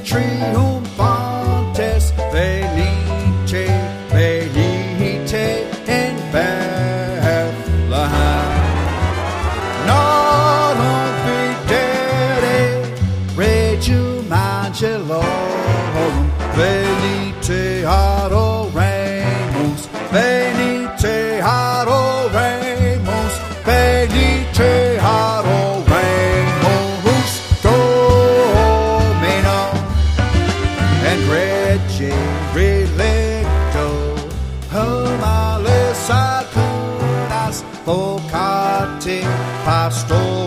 triumphantes, venite, venite in Bethlehem. Non videre Regium Angelorum, venite adoremus, venite adoremus, venite adoremus Domino, and regi relicto humalis acunas vocati pastor